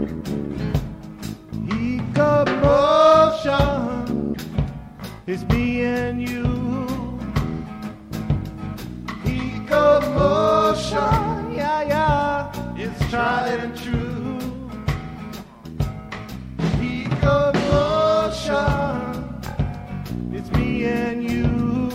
Eco-motion is me and you. Eco-motion, yeah, yeah, it's tried and true. Eco-motion, it's me and you.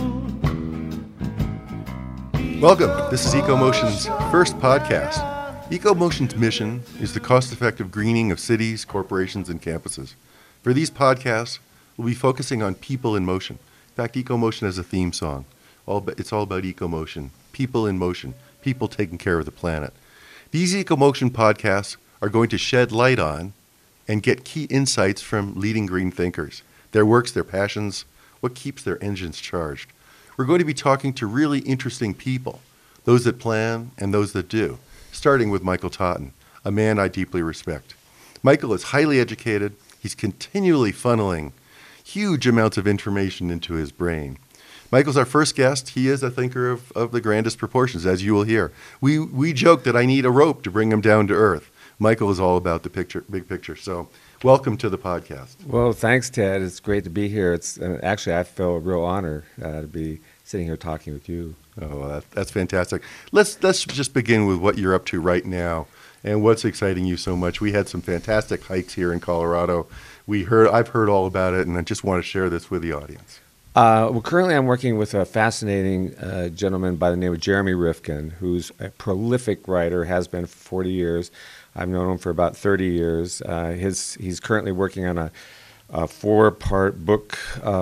Welcome. This is EcoMotion's first podcast. EcoMotion's mission is the cost-effective greening of cities, corporations, and campuses. For these podcasts, we'll be focusing on people in motion. In fact, EcoMotion has a theme song. It's all about EcoMotion, people in motion, people taking care of the planet. These EcoMotion podcasts are going to shed light on and get key insights from leading green thinkers, their works, their passions, what keeps their engines charged. We're going to be talking to really interesting people, those that plan and those that do, starting with Michael Totten, a man I deeply respect. Michael is highly educated. He's continually funneling huge amounts of information into his brain. Michael's our first guest. He is a thinker of the grandest proportions, as you will hear. We joke that I need a rope to bring him down to earth. Michael is all about the big picture. So welcome to the podcast. Well, thanks, Ted. It's great to be here. It's actually, I feel a real honor to be sitting here talking with you. Oh, well, that's fantastic. Let's just begin with what you're up to right now and what's exciting you so much. We had some fantastic hikes here in Colorado. I've heard all about it, and I just want to share this with the audience. Well, currently I'm working with a fascinating gentleman by the name of Jeremy Rifkin, who's a prolific writer, has been for 40 years. I've known him for about 30 years. He's currently working on a 4-part book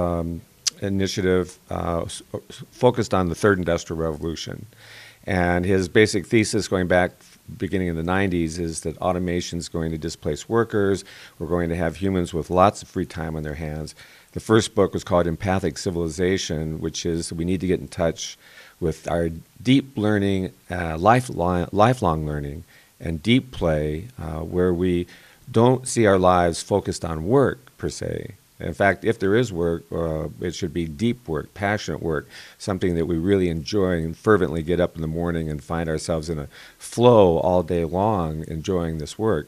initiative focused on the third industrial revolution. And his basic thesis going back beginning in the 90s is that automation is going to displace workers. We're going to have humans with lots of free time on their hands. The first book was called Empathic Civilization, which is we need to get in touch with our deep learning, lifelong learning, and deep play, where we don't see our lives focused on work per se. In fact, if there is work, it should be deep work, passionate work, something that we really enjoy and fervently get up in the morning and find ourselves in a flow all day long enjoying this work.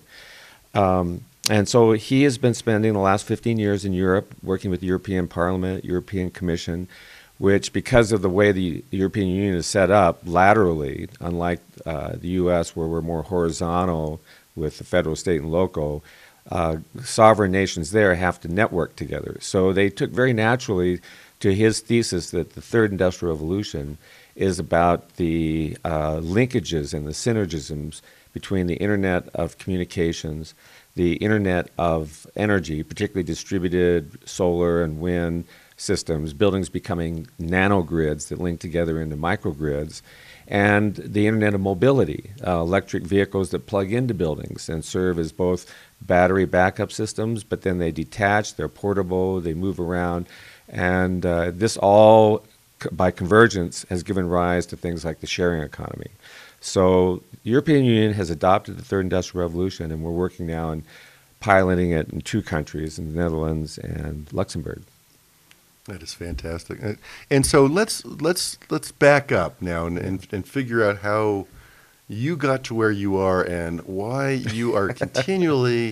And so he has been spending the last 15 years in Europe working with the European Parliament, European Commission, which because of the way the European Union is set up laterally, unlike the U.S. where we're more horizontal with the federal, state, and local, sovereign nations there have to network together. So they took very naturally to his thesis that the third industrial revolution is about the linkages and the synergisms between the Internet of communications, the Internet of energy, particularly distributed solar and wind systems, buildings becoming nanogrids that link together into microgrids, and the Internet of mobility, electric vehicles that plug into buildings and serve as both battery backup systems, but then they detach, they're portable, they move around, and this all, by convergence, has given rise to things like the sharing economy. So the European Union has adopted the third industrial revolution, and we're working now on piloting it in 2 countries, in the Netherlands and Luxembourg. That is fantastic. And so let's back up now and figure out how you got to where you are and why you are continually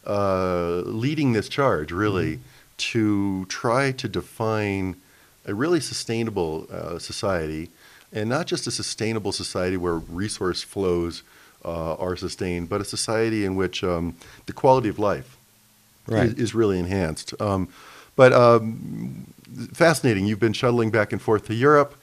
leading this charge, really, to try to define a really sustainable society, and not just a sustainable society where resource flows are sustained, but a society in which the quality of life is really enhanced. But fascinating. You've been shuttling back and forth to Europe.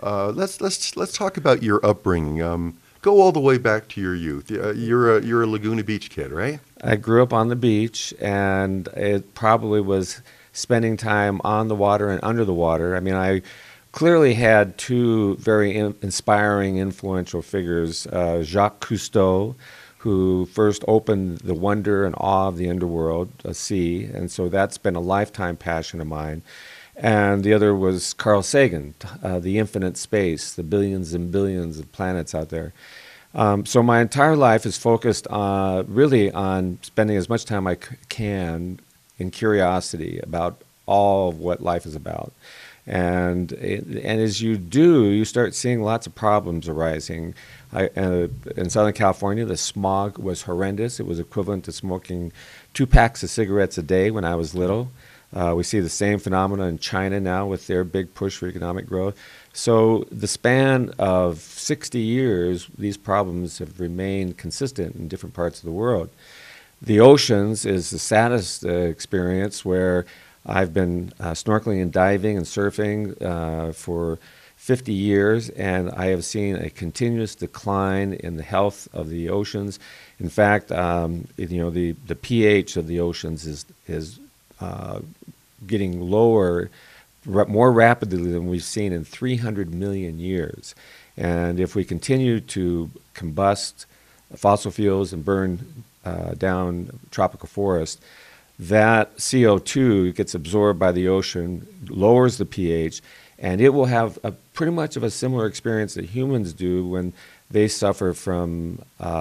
Let's talk about your upbringing. Go all the way back to your youth. You're a Laguna Beach kid, right? I grew up on the beach, and it probably was spending time on the water and under the water. I mean, I clearly had 2 very inspiring, influential figures, Jacques Cousteau, who first opened the wonder and awe of the underworld, sea, and so that's been a lifetime passion of mine. And the other was Carl Sagan, the infinite space, the billions and billions of planets out there. So my entire life is focused really on spending as much time I can in curiosity about all of what life is about. And as you do, you start seeing lots of problems arising. In Southern California, the smog was horrendous. It was equivalent to smoking 2 packs of cigarettes a day when I was little. We see the same phenomena in China now with their big push for economic growth. So the span of 60 years, these problems have remained consistent in different parts of the world. The oceans is the saddest experience, where I've been snorkeling and diving and surfing for 50 years, and I have seen a continuous decline in the health of the oceans. In fact, the pH of the oceans is getting lower more rapidly than we've seen in 300 million years. And if we continue to combust fossil fuels and burn down tropical forest, that CO2 gets absorbed by the ocean, lowers the pH, and it will have pretty much of a similar experience that humans do when they suffer from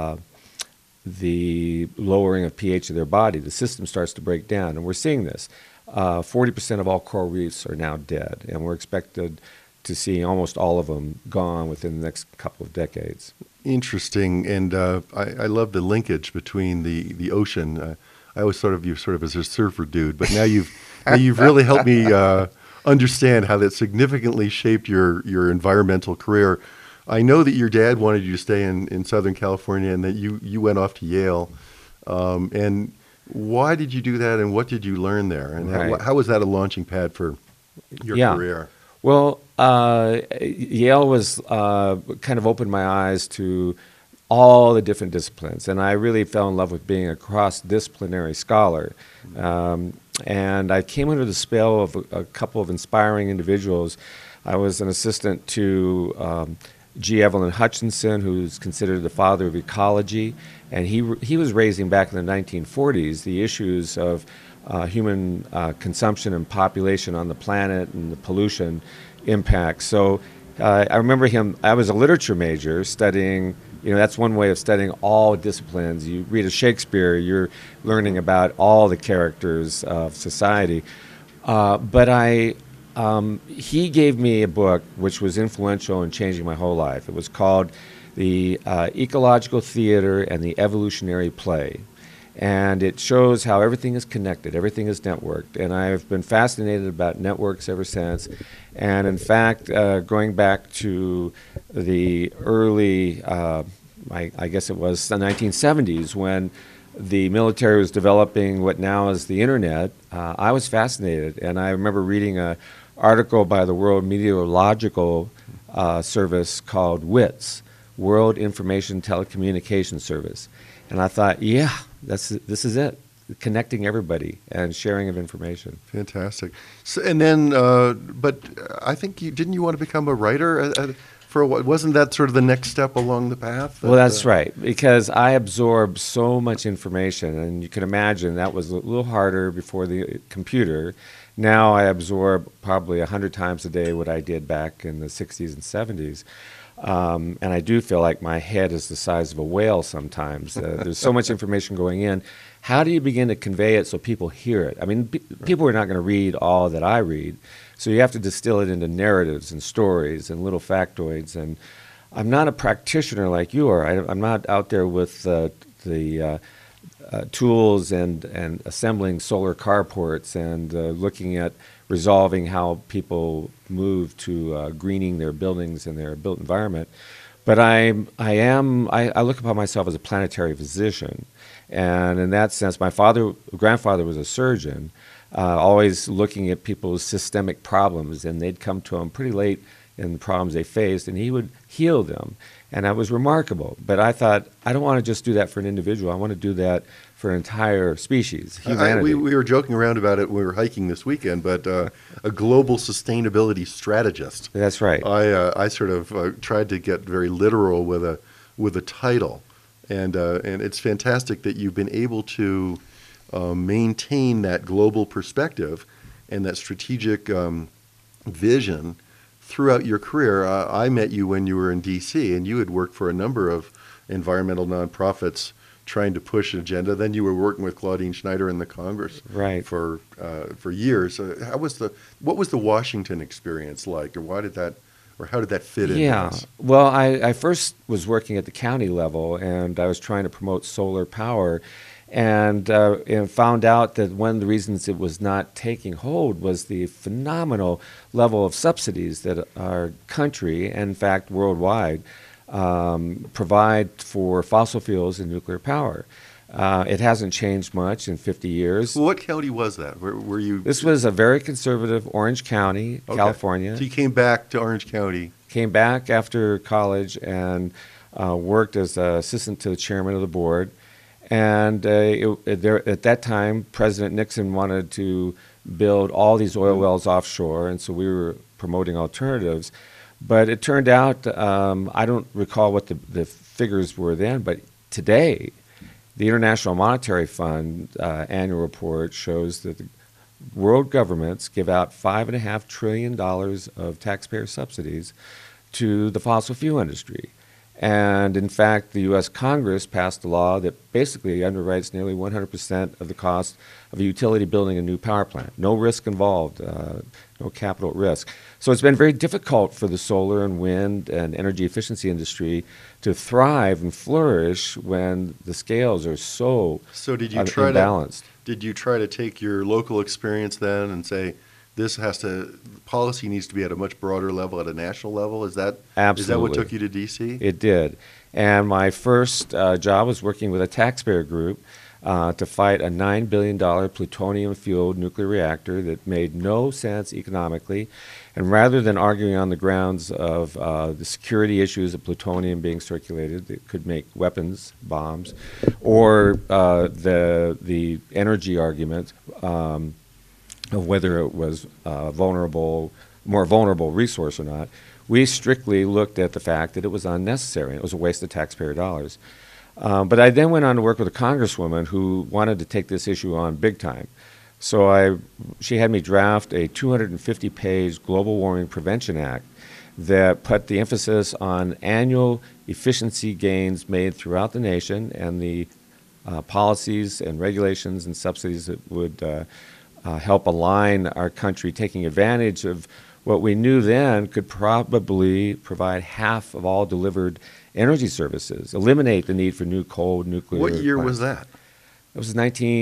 the lowering of pH of their body. The system starts to break down, and we're seeing this. 40% of all coral reefs are now dead, and we're expected to see almost all of them gone within the next couple of decades. Interesting, and I love the linkage between the ocean. I always thought of you sort of as a surfer dude, but now you've really helped me understand how that significantly shaped your environmental career. I know that your dad wanted you to stay in Southern California, and that you went off to Yale. And why did you do that, and what did you learn there? And Right. how was that a launching pad for your career? Well, Yale was kind of opened my eyes to all the different disciplines, and I really fell in love with being a cross-disciplinary scholar. And I came under the spell of a couple of inspiring individuals. I was an assistant to G. Evelyn Hutchinson, who's considered the father of ecology, and he was raising back in the 1940s the issues of human consumption and population on the planet and the pollution impact. So I remember him. I was a literature major studying. That's one way of studying all disciplines. You read a Shakespeare, you're learning about all the characters of society. But he gave me a book which was influential in changing my whole life. It was called The Ecological Theater and the Evolutionary Play. And it shows how everything is connected, everything is networked. And I've been fascinated about networks ever since. And in fact, going back to the early, I guess it was the 1970s, when the military was developing what now is the internet, I was fascinated. And I remember reading an article by the World Meteorological Service called WITS, World Information Telecommunication Service. And I thought, yeah, this is it, connecting everybody and sharing of information. Fantastic. So, and then, but I think didn't you want to become a writer for a while? Wasn't that sort of the next step along the path? Well, that's right, because I absorbed so much information, and you can imagine that was a little harder before the computer. Now I absorb probably 100 times a day what I did back in the 60s and 70s. And I do feel like my head is the size of a whale sometimes. There's so much information going in. How do you begin to convey it so people hear it? I mean, people are not going to read all that I read, so you have to distill it into narratives and stories and little factoids. And I'm not a practitioner like you are. I'm not out there with the tools and assembling solar carports and looking at resolving how people move to greening their buildings and their built environment. But I look upon myself as a planetary physician. And in that sense, my grandfather was a surgeon, always looking at people's systemic problems, and they'd come to him pretty late in the problems they faced, and he would heal them. And that was remarkable. But I thought, I don't want to just do that for an individual. I want to do that for an entire species, humanity. We were joking around about it when we were hiking this weekend, but a global sustainability strategist. That's right. I sort of tried to get very literal with a title, and it's fantastic that you've been able to maintain that global perspective and that strategic vision throughout your career. I met you when you were in D.C., and you had worked for a number of environmental nonprofits trying to push an agenda. Then you were working with Claudine Schneider in the Congress Right. for years. What was the Washington experience like, or how did that fit into Yeah. this? Well, I first was working at the county level, and I was trying to promote solar power, and found out that one of the reasons it was not taking hold was the phenomenal level of subsidies that our country, and in fact worldwide, provide for fossil fuels and nuclear power. It hasn't changed much in 50 years. What county was that? Where were you? This was a very conservative Orange County, Okay. California. So you came back to Orange County. Came back after college and worked as assistant to the chairman of the board. And at that time, President Nixon wanted to build all these oil wells offshore, and so we were promoting alternatives. But it turned out, I don't recall what the figures were then, but today, the International Monetary Fund annual report shows that the world governments give out $5.5 trillion of taxpayer subsidies to the fossil fuel industry. And in fact, the U.S. Congress passed a law that basically underwrites nearly 100% of the cost of a utility building a new power plant. No risk involved, no capital at risk. So it's been very difficult for the solar and wind and energy efficiency industry to thrive and flourish when the scales are so Did you imbalanced. Did you try to take your local experience then and say, policy needs to be at a much broader level, at a national level? Is that Absolutely. what took you to D.C.? It did. And my first job was working with a taxpayer group to fight a $9 billion plutonium-fueled nuclear reactor that made no sense economically. And rather than arguing on the grounds of the security issues of plutonium being circulated that could make weapons, bombs, or the energy argument, of whether it was more vulnerable resource or not, we strictly looked at the fact that it was unnecessary. It was a waste of taxpayer dollars. But I then went on to work with a congresswoman who wanted to take this issue on big time. So she had me draft a 250-page Global Warming Prevention Act that put the emphasis on annual efficiency gains made throughout the nation and the policies and regulations and subsidies that would help align our country, taking advantage of what we knew then could probably provide half of all delivered energy services, eliminate the need for new coal, nuclear. What year plants. was that? It was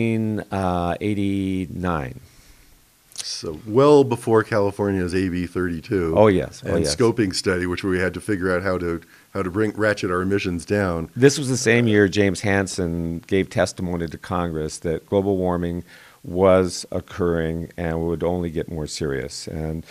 1989. So well before California's AB 32. Oh, yes. And scoping study, which we had to figure out how to ratchet our emissions down. This was the same year James Hansen gave testimony to Congress that global warming was occurring and would only get more serious. And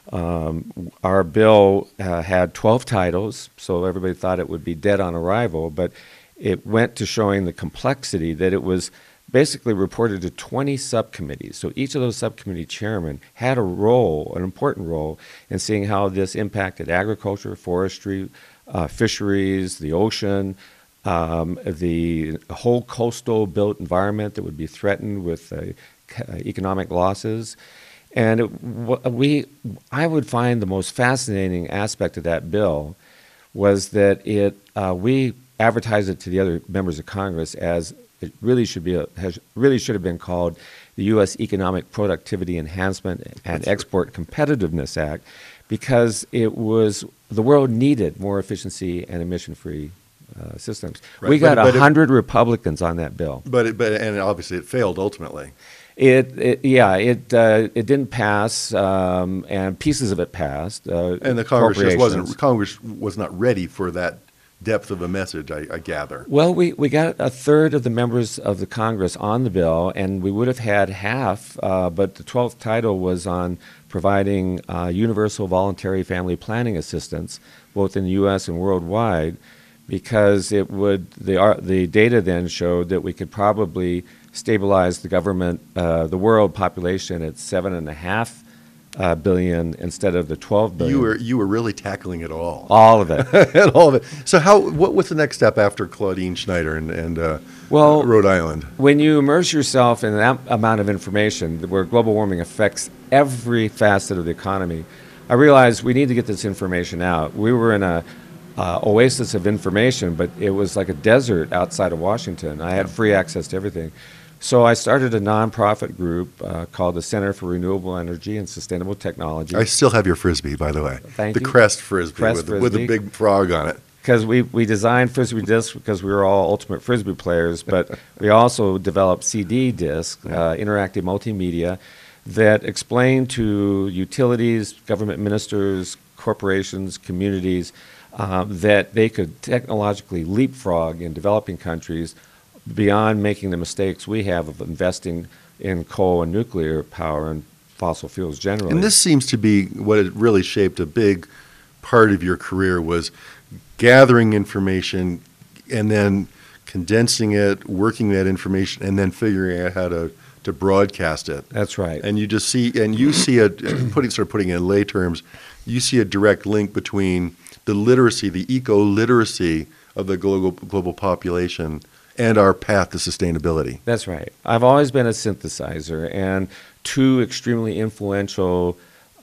our bill had 12 titles, so everybody thought it would be dead on arrival, but it went to showing the complexity that it was basically reported to 20 subcommittees. So each of those subcommittee chairmen had an important role in seeing how this impacted agriculture, forestry, fisheries, the ocean, the whole coastal built environment that would be threatened with economic losses. And I would find the most fascinating aspect of that bill was that we advertised it to the other members of Congress as it really should have been called the U.S. Economic Productivity Enhancement and Export Competitiveness Act, because the world needed more efficiency and emission-free systems. Right. We got 100 Republicans on that bill. And obviously it failed ultimately. It didn't pass, and pieces of it passed. And the Congress was not ready for that depth of a message, I gather. Well, we got a third of the members of the Congress on the bill, and we would have had half, but the 12th title was on providing universal voluntary family planning assistance, both in the U.S. and worldwide, because the data then showed that we could probably stabilize the world population at 7.5 billion instead of the 12 billion. You were really tackling it all. All of it. All of it. So what was the next step after Claudine Schneider and Rhode Island? When you immerse yourself in that amount of information where global warming affects every facet of the economy, I realized we need to get this information out. We were in a oasis of information, but it was like a desert outside of Washington. I had free access to everything. So I started a nonprofit group called the Center for Renewable Energy and Sustainable Technology. I still have your Frisbee, by the way. Thank the you. Crest Frisbee, Crest with the big frog on it. Because we designed Frisbee discs because we were all ultimate Frisbee players, but we also developed CD discs, interactive multimedia, that explain to utilities, government ministers, corporations, communities, that they could technologically leapfrog in developing countries beyond making the mistakes we have of investing in coal and nuclear power and fossil fuels generally. And this seems to be what it really shaped a big part of your career was gathering information and then condensing it, working that information, and then figuring out how to broadcast it. That's right. And you just see, and you see putting it in lay terms, you see a direct link between the literacy, the eco-literacy of the global population and our path to sustainability. That's right. I've always been a synthesizer, and two extremely influential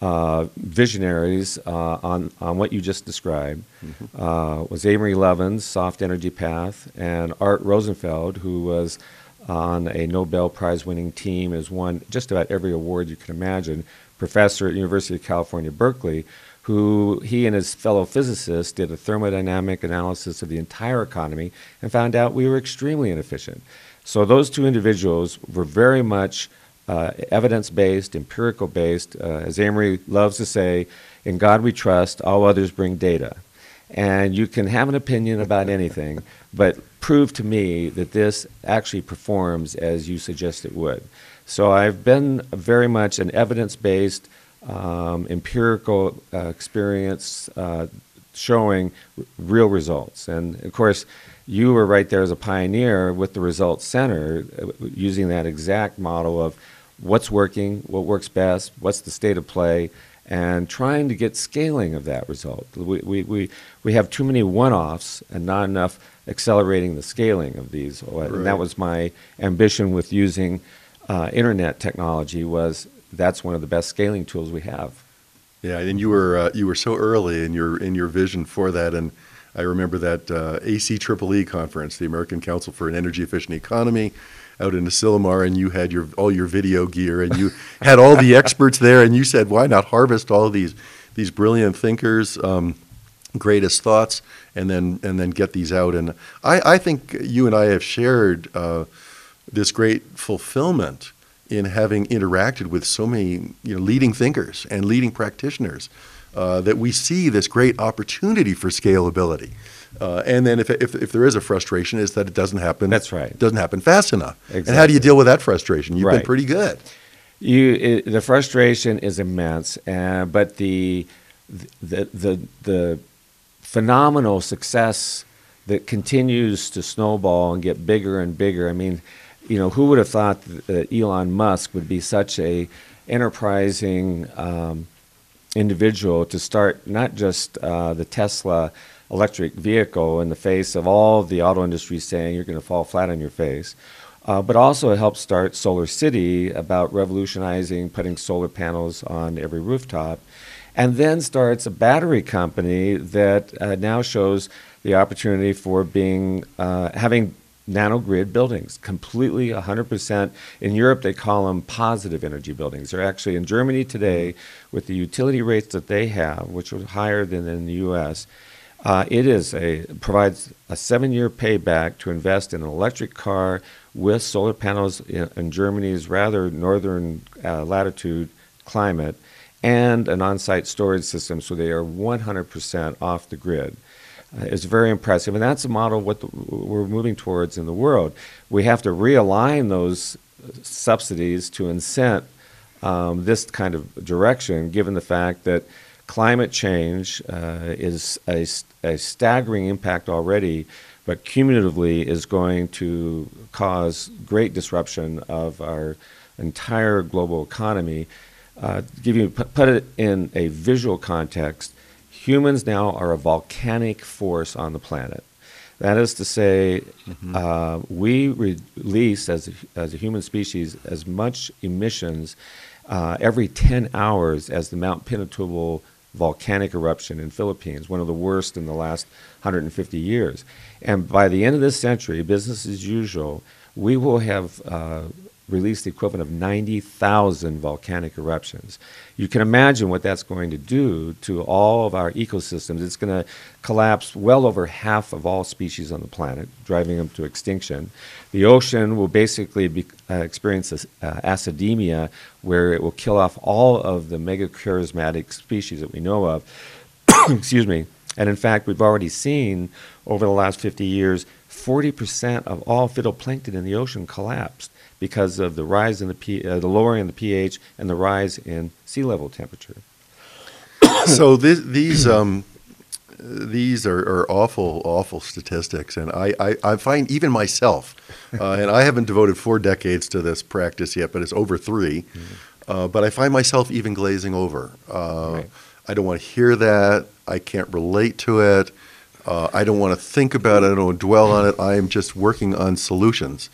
visionaries on what you just described was Amory Lovin's Soft Energy Path, and Art Rosenfeld, who was on a Nobel Prize-winning team, has won just about every award you can imagine, professor at University of California, Berkeley, who he and his fellow physicists did a thermodynamic analysis of the entire economy and found out we were extremely inefficient. So those two individuals were very much evidence-based, empirical-based. As Amory loves to say, in God we trust, all others bring data. And you can have an opinion about anything, but prove to me that this actually performs as you suggest it would. So I've been very much an evidence-based, empirical experience showing real results. And of course, you were right there as a pioneer with the Results Center, using that exact model of what's working, what works best, what's the state of play, and trying to get scaling of that result. We have too many one-offs and not enough accelerating the scaling of these. Right. And that was my ambition with using internet technology, was that's one of the best scaling tools we have. Yeah, and you were so early in your vision for that, and I remember that ACEEE conference, the American Council for an Energy Efficient Economy, out in Asilomar, and you had all your video gear, and you had all the experts there, and you said, why not harvest all of these brilliant thinkers' greatest thoughts, and then get these out. And I think you and I have shared this great fulfillment in having interacted with so many leading thinkers and leading practitioners, that we see this great opportunity for scalability. And then if there is a frustration, is that it doesn't happen. That's right. It doesn't happen fast enough. Exactly. And how do you deal with that frustration? You've Right. been pretty good. The frustration is immense, but the phenomenal success that continues to snowball and get bigger and bigger. I mean, who would have thought that Elon Musk would be such a enterprising individual to start not just the Tesla electric vehicle in the face of all the auto industry saying you're going to fall flat on your face, but also help start Solar City, about revolutionizing putting solar panels on every rooftop, and then starts a battery company that now shows the opportunity for having nanogrid buildings, completely 100%. In Europe, they call them positive energy buildings. They're actually in Germany today, with the utility rates that they have, which are higher than in the U.S., it provides a 7-year payback to invest in an electric car with solar panels in Germany's rather northern latitude climate, and an on-site storage system, so they are 100% off the grid. It's very impressive, and that's a model we're moving towards in the world. We have to realign those subsidies to incent this kind of direction, given the fact that climate change is a staggering impact already, but cumulatively is going to cause great disruption of our entire global economy. Put it in a visual context, humans now are a volcanic force on the planet. That is to say, we release as a human species as much emissions every 10 hours as the Mount Pinatubo volcanic eruption in Philippines, one of the worst in the last 150 years. And by the end of this century, business as usual, we will have released the equivalent of 90,000 volcanic eruptions. You can imagine what that's going to do to all of our ecosystems. It's going to collapse well over half of all species on the planet, driving them to extinction. The ocean will basically experience acidemia, where it will kill off all of the megacharismatic species that we know of. Excuse me. And in fact, we've already seen over the last 50 years, 40% of all phytoplankton in the ocean collapsed because of the rise in the lowering in the pH and the rise in sea level temperature. So these are awful statistics, and I find even myself, and I haven't devoted 4 decades to this practice yet, but it's over 3. But I find myself even glazing over. Right. I don't want to hear that. I can't relate to it. I don't want to think about it. I don't want to dwell on it. I am just working on solutions.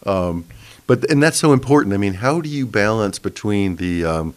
And that's so important. I mean, how do you balance between the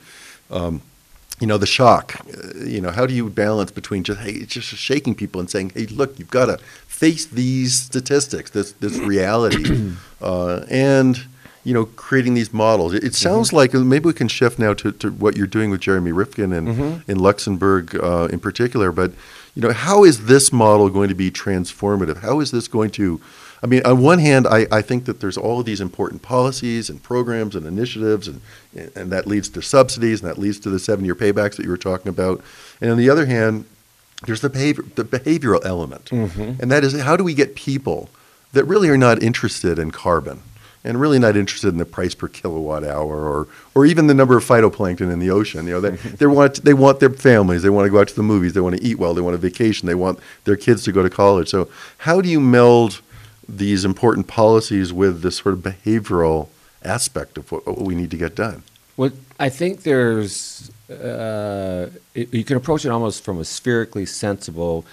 the shock? How do you balance between just shaking people and saying, hey, look, you've got to face these statistics, this reality, and creating these models. It sounds like maybe we can shift now to what you're doing with Jeremy Rifkin and in Luxembourg in particular. But how is this model going to be transformative? How is this going to? I mean, on one hand, I think that there's all of these important policies and programs and initiatives, and that leads to subsidies, and that leads to the 7-year paybacks that you were talking about. And on the other hand, there's the behavioral element. And that is, how do we get people that really are not interested in carbon and really not interested in the price per kilowatt hour or even the number of phytoplankton in the ocean? They want their families, they want to go out to the movies, they want to eat well, they want a vacation, they want their kids to go to college. So how do you meld these important policies with this sort of behavioral aspect of what we need to get done? Well, I think there's you can approach it almost from a spherically sensible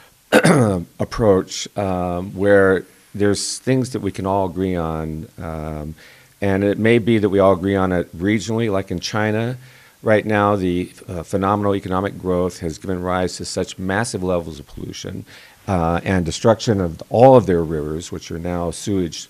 approach, where there's things that we can all agree on, and it may be that we all agree on it regionally, like in China. Right now, the phenomenal economic growth has given rise to such massive levels of pollution and destruction of all of their rivers, which are now sewage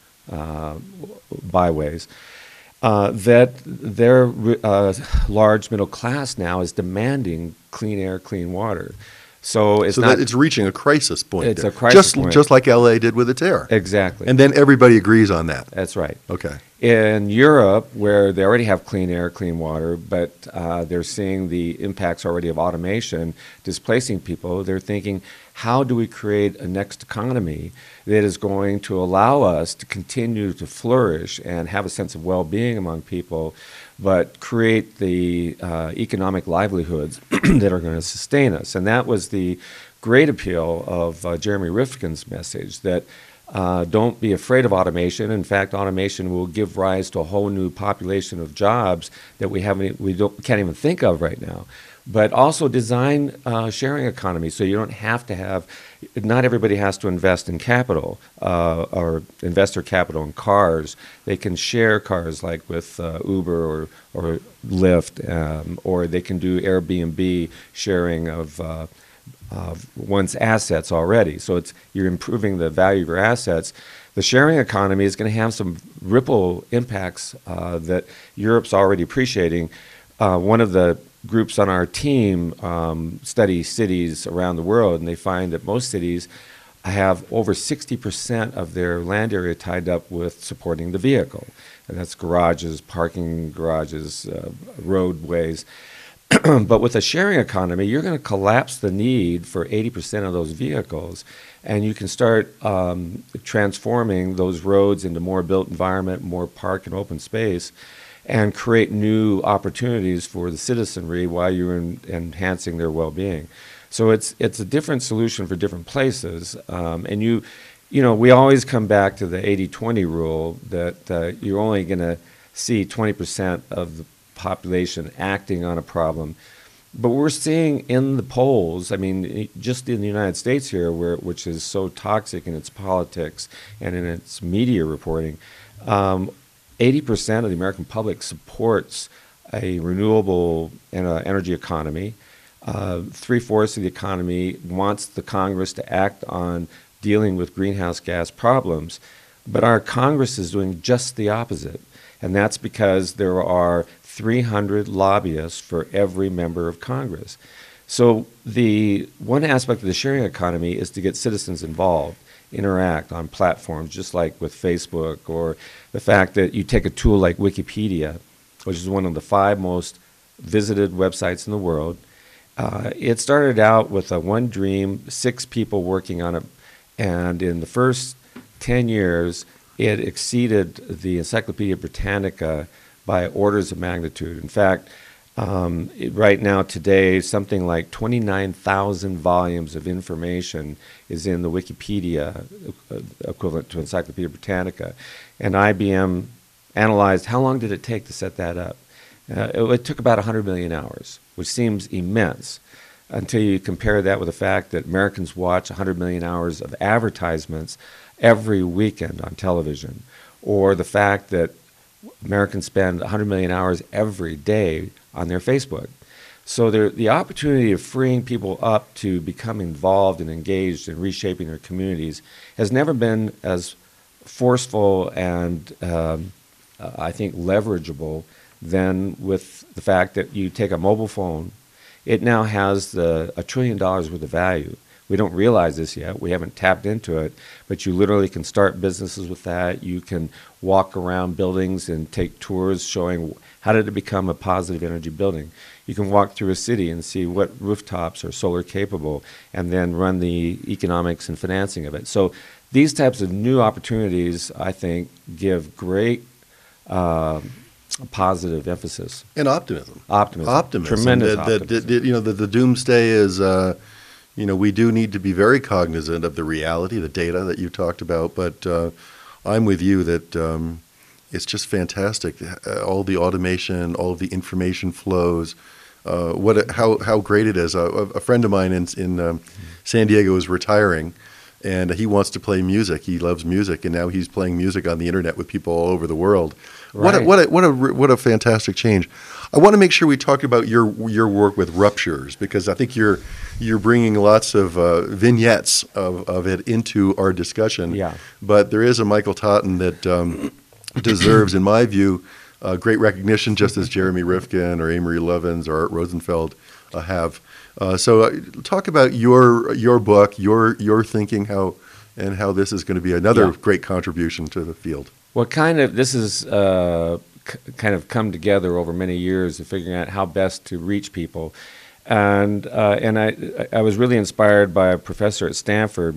byways, that their large middle class now is demanding clean air, clean water. So it's reaching a crisis point. It's there. A crisis point. Just like LA did with its air. Exactly. And then everybody agrees on that. That's right. Okay. In Europe, where they already have clean air, clean water, but they're seeing the impacts already of automation displacing people, they're thinking, how do we create a next economy that is going to allow us to continue to flourish and have a sense of well-being among people, but create the economic livelihoods that are going to sustain us? And that was the great appeal of Jeremy Rifkin's message, that don't be afraid of automation. In fact, automation will give rise to a whole new population of jobs that we can't even think of right now. But also design sharing economy, so you don't have to have. Not everybody has to invest in capital or investor capital in cars. They can share cars, like with Uber or Lyft, or they can do Airbnb sharing of one's assets already. So you're improving the value of your assets. The sharing economy is going to have some ripple impacts that Europe's already appreciating. One of the groups on our team study cities around the world, and they find that most cities have over 60% of their land area tied up with supporting the vehicle. And that's garages, parking garages, roadways. But with a sharing economy, you're going to collapse the need for 80% of those vehicles, and you can start transforming those roads into more built environment, more park and open space, and create new opportunities for the citizenry while you're enhancing their well-being. So it's a different solution for different places, and we always come back to the 80-20 rule, that you're only going to see 20% of the population acting on a problem. But we're seeing in the polls, I mean, just in the United States here, which is so toxic in its politics and in its media reporting, 80% of the American public supports a renewable energy economy. 3/4 of the economy wants the Congress to act on dealing with greenhouse gas problems, but our Congress is doing just the opposite. And that's because there are 300 lobbyists for every member of Congress. So the one aspect of the sharing economy is to get citizens involved, interact on platforms, just like with Facebook, or the fact that you take a tool like Wikipedia, which is one of the 5 most visited websites in the world. It started out with one dream, 6 people working on it, and in the first 10 years, it exceeded the Encyclopedia Britannica by orders of magnitude. In fact, right now, today, something like 29,000 volumes of information is in the Wikipedia, equivalent to Encyclopedia Britannica. And IBM analyzed how long did it take to set that up. It took about 100 million hours, which seems immense, until you compare that with the fact that Americans watch 100 million hours of advertisements every weekend on television, or the fact that Americans spend 100 million hours every day on their Facebook. So the opportunity of freeing people up to become involved and engaged in reshaping their communities has never been as forceful and I think leverageable than with the fact that you take a mobile phone. It now has $1 trillion worth of value. We don't realize this yet. We haven't tapped into it, but you literally can start businesses with that. You can walk around buildings and take tours showing how did it become a positive energy building. You can walk through a city and see what rooftops are solar capable and then run the economics and financing of it. So these types of new opportunities, I think, give great positive emphasis. And optimism. Optimism. Tremendous optimism. The doomsday is, we do need to be very cognizant of the reality, the data that you talked about, but I'm with you that it's just fantastic. All the automation, all of the information flows, how great it is. A friend of mine in San Diego is retiring, and he wants to play music. He loves music, and now he's playing music on the internet with people all over the world. Right. What a fantastic change. I want to make sure we talk about your work with Ruptures, because I think you're bringing lots of vignettes of it into our discussion. Yeah. But there is a Michael Totten that deserves, in my view, great recognition, just as Jeremy Rifkin or Amory Lovins or Art Rosenfeld have. So talk about your book, your thinking, how this is going to be another great contribution to the field. Well, this is kind of come together over many years of figuring out how best to reach people. And I was really inspired by a professor at Stanford,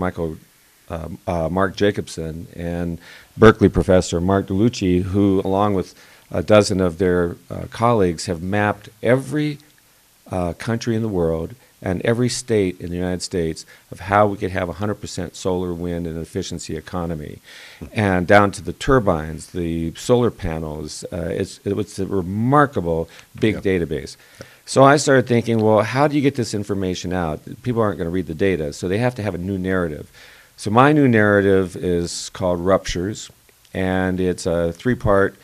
Mark Jacobson, and Berkeley professor Mark DeLucci, who, along with a dozen of their colleagues, have mapped every country in the world and every state in the United States of how we could have 100% solar, wind, and efficiency economy, and down to the turbines, the solar panels. It's a remarkable big database. So I started thinking, well, how do you get this information out? People aren't going to read the data, so they have to have a new narrative. So my new narrative is called Ruptures, and it's a 3-part.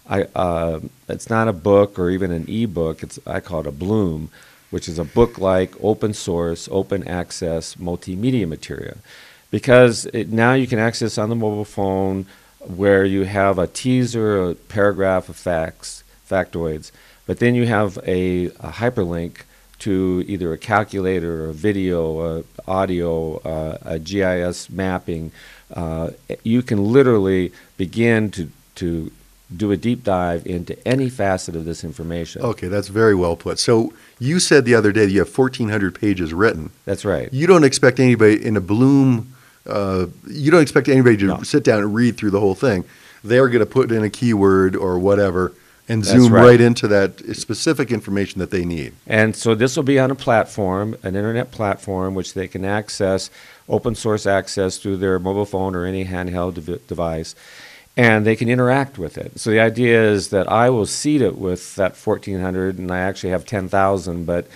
It's not a book or even an e-book. I call it a Bloom, which is a book-like open source, open access multimedia material. Because now you can access on the mobile phone where you have a teaser, a paragraph of facts, factoids, but then you have a hyperlink to either a calculator, or a video, audio, a GIS mapping. You can literally begin to do a deep dive into any facet of this information. Okay, that's very well put. So you said the other day that you have 1,400 pages written. That's right. You don't expect anybody in a Bloom, you don't expect anybody to sit down and read through the whole thing. They're going to put in a keyword or whatever and zoom right into that specific information that they need. And so this will be on a platform, an internet platform, which they can access, open source access through their mobile phone or any handheld device. And they can interact with it. So the idea is that I will seed it with that 1,400, and I actually have 10,000. But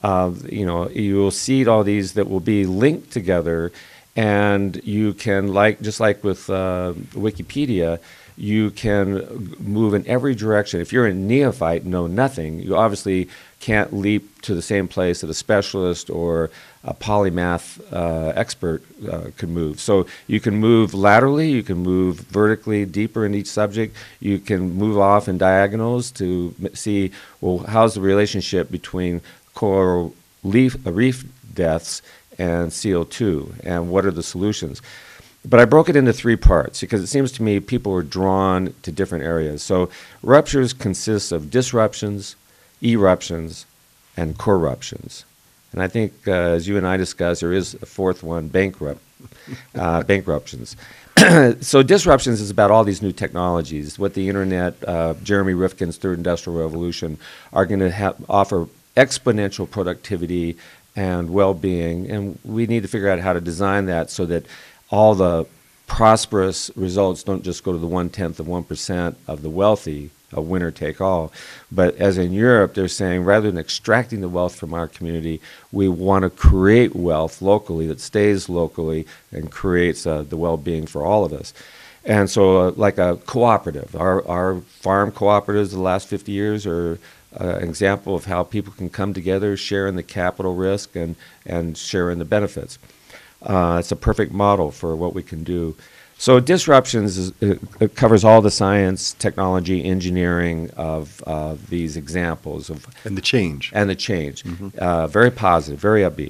you will seed all these that will be linked together, and you can, just like with Wikipedia, you can move in every direction. If you're a neophyte, know nothing, you obviously can't leap to the same place that a specialist or a polymath expert could move. So you can move laterally, you can move vertically, deeper in each subject. You can move off in diagonals to see, well, how's the relationship between coral reef deaths and CO2, and what are the solutions? But I broke it into 3 parts because it seems to me people are drawn to different areas. So ruptures consist of disruptions, eruptions, and corruptions. And I think, as you and I discussed, there is a 4th one, bankruptions. So disruptions is about all these new technologies, what the internet, Jeremy Rifkin's Third Industrial Revolution, are going to offer exponential productivity and well-being, and we need to figure out how to design that so that all the prosperous results don't just go to the 1/10 of 1% of the wealthy, a winner take all. But as in Europe, they're saying rather than extracting the wealth from our community, we want to create wealth locally that stays locally and creates the well-being for all of us. And so like a cooperative, our farm cooperatives the last 50 years are an example of how people can come together, share in the capital risk and share in the benefits. It's a perfect model for what we can do. So disruptions, it covers all the science, technology, engineering of these examples. And the change. Very positive, very upbeat.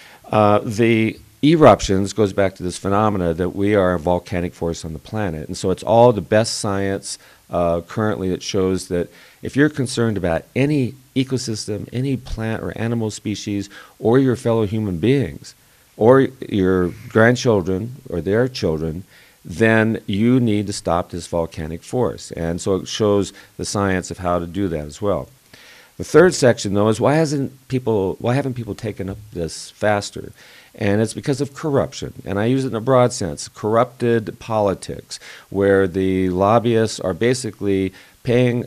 The eruptions goes back to this phenomena that we are a volcanic force on the planet. And so it's all the best science currently that shows that if you're concerned about any ecosystem, any plant or animal species, or your fellow human beings, or your grandchildren or their children, then you need to stop this volcanic force. And so it shows the science of how to do that as well. The third section, though, is why haven't people taken up this faster? And it's because of corruption. And I use it in a broad sense, corrupted politics, where the lobbyists are basically paying,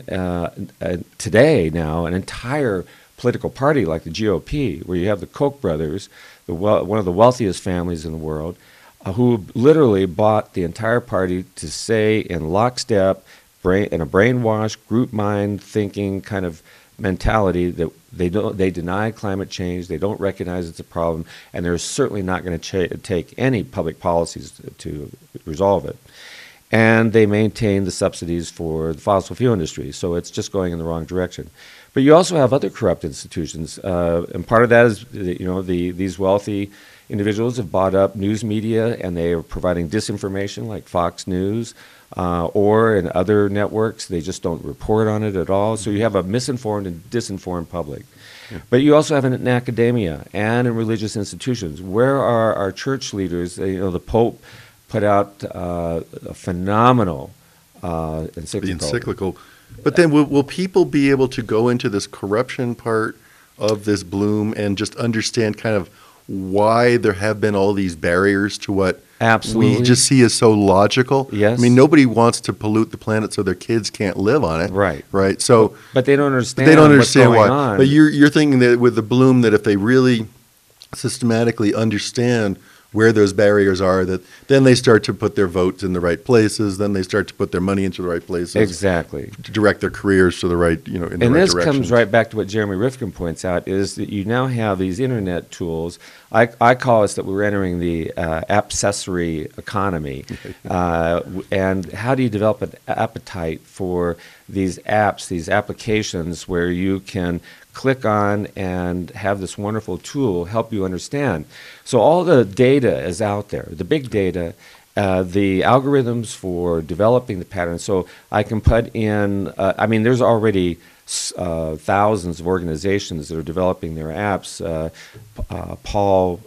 today now, an entire political party like the GOP, where you have the Koch brothers, one of the wealthiest families in the world, who literally bought the entire party to say in lockstep, in a brainwashed, group mind thinking kind of mentality that they deny climate change, they don't recognize it's a problem, and they're certainly not going to take any public policies to resolve it. And they maintain the subsidies for the fossil fuel industry, so it's just going in the wrong direction. But you also have other corrupt institutions, and part of that is these wealthy individuals have bought up news media, and they are providing disinformation like Fox News, or in other networks, they just don't report on it at all. So you have a misinformed and disinformed public. Yeah. But you also have it in academia and in religious institutions. Where are our church leaders? The Pope put out a phenomenal encyclical. The encyclical. But then will people be able to go into this corruption part of this bloom and just understand kind of why there have been all these barriers to what Absolutely. we just see as so logical? Yes. I mean, nobody wants to pollute the planet so their kids can't live on it. Right. Right. So, but they don't understand. They don't understand what's going why. on. But you're thinking that with the bloom, that if they really systematically understand where those barriers are, that then they start to put their votes in the right places, then they start to put their money into the right places. Exactly. To direct their careers to the right, in the right direction. And this comes right back to what Jeremy Rifkin points out, is that you now have these internet tools. I call us that we're entering the accessory economy. And how do you develop an appetite for these apps, these applications where you can click on and have this wonderful tool help you understand? So all the data is out there, the big data, the algorithms for developing the patterns. So I can put in, there's already thousands of organizations that are developing their apps. Paul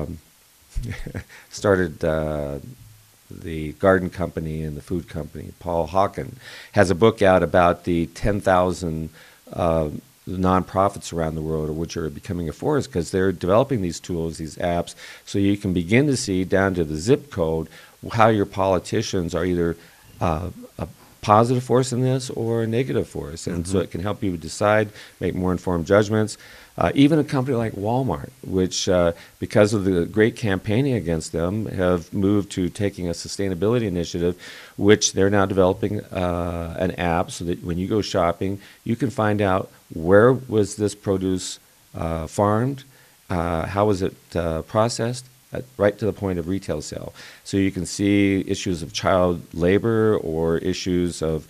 started the garden company and the food company. Paul Hawken has a book out about the 10,000 nonprofits around the world, which are becoming a force because they're developing these tools, these apps, so you can begin to see down to the zip code how your politicians are either positive force in this or a negative force. And so it can help you decide, make more informed judgments. Even a company like Walmart, which, because of the great campaigning against them, have moved to taking a sustainability initiative, which they're now developing an app so that when you go shopping, you can find out where was this produce farmed, how was it processed, right to the point of retail sale. So you can see issues of child labor or issues of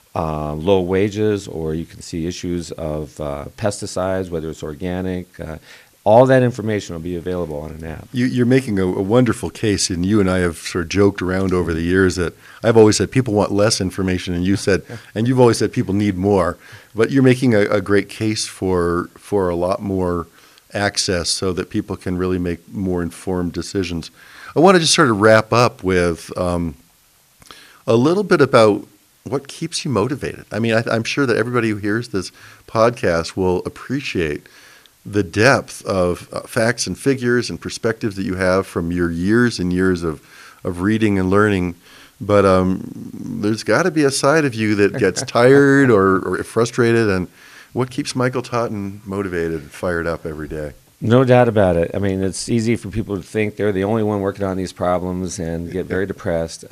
low wages, or you can see issues of pesticides, whether it's organic. All that information will be available on an app. You're making a wonderful case, and you and I have sort of joked around over the years that I've always said people want less information, and you've always said people need more. But you're making a great case for a lot more access so that people can really make more informed decisions. I want to just sort of wrap up with a little bit about what keeps you motivated. I mean, I'm sure that everybody who hears this podcast will appreciate the depth of facts and figures and perspectives that you have from your years and years of reading and learning. But there's got to be a side of you that gets tired or frustrated. And what keeps Michael Totten motivated and fired up every day? No doubt about it. I mean, it's easy for people to think they're the only one working on these problems and get very depressed.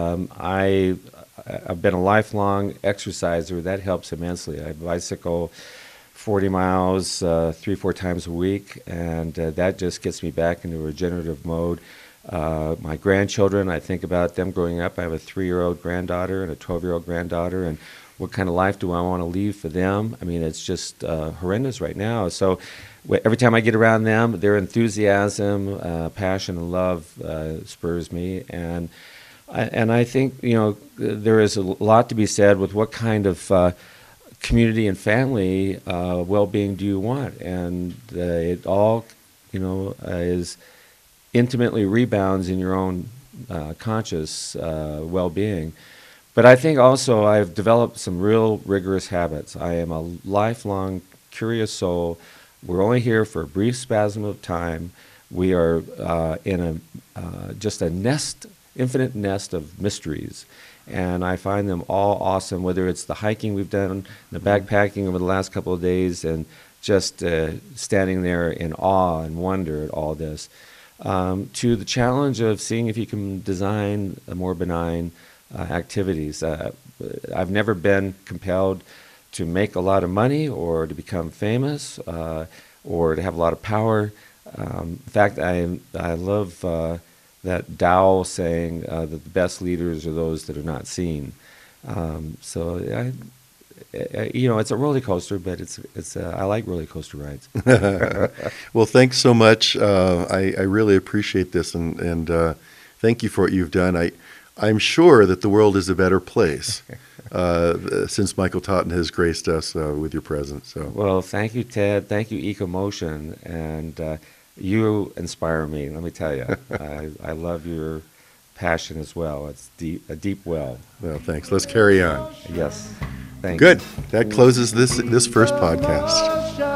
I've been a lifelong exerciser. That helps immensely. I bicycle 40 miles 3-4 times a week, and that just gets me back into a regenerative mode. My grandchildren, I think about them growing up. I have a 3-year-old granddaughter and a 12-year-old granddaughter, and what kind of life do I want to leave for them? I mean, it's just horrendous right now. So every time I get around them, their enthusiasm, passion, and love spurs me. And I think, there is a lot to be said with what kind of community and family well-being do you want? And it all, is intimately rebounds in your own conscious well-being. But I think also I've developed some real rigorous habits. I am a lifelong curious soul. We're only here for a brief spasm of time. We are in just a infinite nest of mysteries. And I find them all awesome, whether it's the hiking we've done, the backpacking over the last couple of days, and just standing there in awe and wonder at all this, to the challenge of seeing if you can design a more benign activities. I've never been compelled to make a lot of money or to become famous or to have a lot of power. In fact, I love that Tao saying that the best leaders are those that are not seen. It's a roller coaster, but I like roller coaster rides. Well, thanks so much. I really appreciate this, and thank you for what you've done. I'm sure that the world is a better place since Michael Totten has graced us with your presence. So. Well, thank you, Ted. Thank you, EcoMotion. And you inspire me, let me tell you. I love your passion as well. It's a deep well. Well, thanks. Let's carry on. Yes. Thank Good. you. That closes this first podcast.